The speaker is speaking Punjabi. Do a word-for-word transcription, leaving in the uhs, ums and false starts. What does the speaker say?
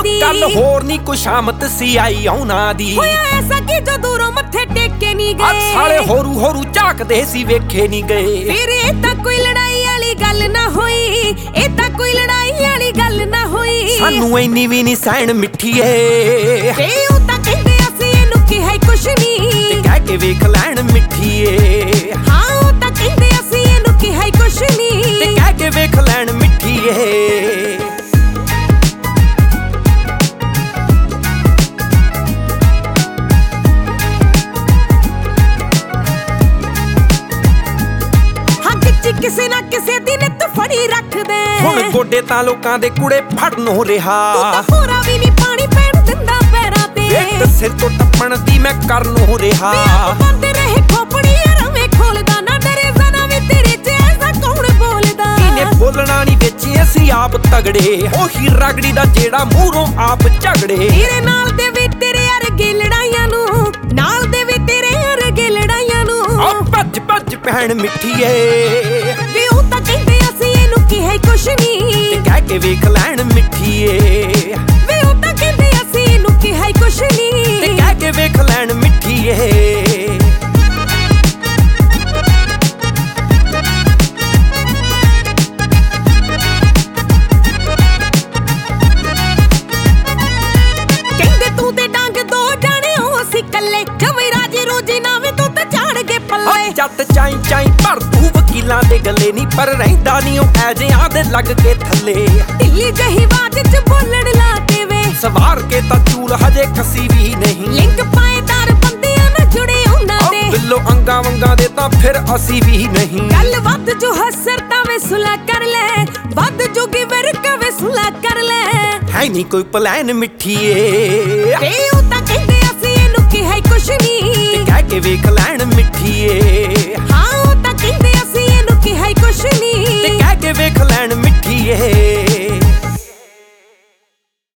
दी कल होर नी कोई शामत सी आई औना दी होया ऐसा कि जो दूरों मत्थे टेक के नहीं गए साले होरू होरू झाकदे सी वेखे नहीं गए फिर ए तां कोई लड़ाई वाली गल ना होई ए तां कोई लड़ाई वाली गल ना होई सानू इन्नी भी नहीं सहन मिठीए ते ओ तां कहंदे असीं इहनूं किहा कुछ नहीं कह के वेख लैण मिठीए हाँ ओ तां कहंदे असीं इहनूं किहा कुछ नहीं कह के वेख लैण मिठीए ਕਿਸੇ ਨਾ ਕਿਸੇ ਦੀ ਨਿੱਤ ਫੜੀ ਰੱਖਦੇ ਹੁਣ ਗੋਡੇ ਤਾਂ ਲੋਕਾਂ ਦੇ ਕੁੜੇ ਫੜਨੋਂ ਰਿਹਾ ਤੂੰ ਤਾਂ ਪੂਰਾ ਵੀ ਨਹੀਂ ਪਾਣੀ ਪੈਣ ਦਿੰਦਾ ਪੈਰਾਂ ਤੇ ਇੱਕ ਸਿਰ ਤੋਂ ਟੱਪਣ ਦੀ ਮੈਂ ਕਰਨੋਂ ਰਿਹਾ ਬੰਦ ਰਹੇ ਖੋਪੜੀ ਰਵੇਂ ਖੋਲਦਾ ਨਾ ਡਰੇ ਜ਼ਨਾ ਵੀ ਤੇਰੇ ਚ ਐਸਾ ਕੌਣ ਬੋਲਦਾ ਇਹਨੇ ਬੋਲਣਾ ਨਹੀਂ ਵਿੱਚ ਅਸੀਂ ਆਪ ਤਗੜੇ ਉਹੀ ਰਗੜੀ ਦਾ ਜਿਹੜਾ ਮੂਹਰੋਂ ਆਪ ਝਗੜੇ ਤੇਰੇ ਨਾਲ ਦੇ ਵੀ ਤੇਰੇ ਅਰਗੇ ਲੜਾਈਆਂ ਨੂੰ ਨਾਲ ਦੇ ਵੀ ਤੇਰੇ ਅਰਗੇ ਲੜਾਈਆਂ ਨੂੰ ਆ ਭੱਜ ਭੱਜ ਭੈਣ ਮਿੱਠੀਏ ਵੀ ਉਹ ਤਾਂ ਕਹਿੰਦੇ ਅਸੀਂ ਇਹਨੂੰ ਕਿਹਾ ਕੁਛ ਨਹੀਂ ਕਹਿ ਕੇ ਵੇਖ ਲੈਣ ਮਿੱਠੀਏ ਵੀ ਉਹ ਤਾਂ ਕਹਿੰਦੇ ਅਸੀਂ ਇਹਨੂੰ ਕਿਹਾ ਕੁਛ ਨਹੀਂ ਕਹਿ ਕੇ ਵੇਖ ਲੈਣ ਮਿੱਠੀਏ ਕਹਿੰਦੇ ਤੂੰ ਤੇ ਡੰਗ ਦੋ ਜਾਣੇ ਹੋ ਅਸੀਂ ਕੱਲੇ ਜਵੇਂ ਰਾਜੇ ਰੋਜੀ ਨਾਵੇਂ ਤੂੰ ਤਾਂ ਝਾੜ ਕੇ ਪੱਲੇ ਜੱਟ ਚਾਈ ਚਾਈ ਪਰ ਤੂੰ ਵਕੀਲਾਂ ਦੇ ਗੱਲੇ ਨਹੀਂ ਪਰ ਰਹਿੰਦਾ ਨਹੀਂ ਉਹ ਐਜਿਆਂ ਦੇ ਲੱਗ ਕੇ ਥੱਲੇ ਢਿੱਲੀ ਜਹੀ ਬਾਤ ਚ ਬੋਲਣ ਲਾ ਕੇ ਵੇ ਸਵਾਰ ਕੇ ਤਾਂ ਚੂਲ ਹਜੇ ਕਸੀ ਵੀ ਨਹੀਂ ਲਿੰਕ ਪਾਏਦਾਰ ਬੰਦਿਆਂ ਨਾਲ ਜੁੜੇ ਉਹਨਾਂ ਦੇ ਬਿੱਲੋ ਅੰਗਾ ਵੰਗਾ ਦੇ ਤਾਂ ਫਿਰ ਅਸੀਂ ਵੀ ਨਹੀਂ ਗੱਲ ਵੱਧ ਜੋ ਹਸਰ ਤਾਂ ਵੇ ਸੁਲਾ ਕਰ ਲੈ ਵੱਧ ਜੋ ਗਿਵਰ ਕਵੇ ਸੁਲਾ ਕਰ ਲੈ ਹੈ ਨਹੀਂ ਕੋਈ ਪਲਾਨ ਮਿੱਠੀਏ ਤੇ ਉਹ ਤਾਂ ਕਹਿੰਦੇ ਅਸੀਂ ਇਹਨੂੰ ਕਿਹਾ ਕੁਛ ਨਹੀਂ ਕਹਿ ਕੇ ਵੇਖ ਲੈਣ ਮਿੱਠੀਏ ਹਾਂ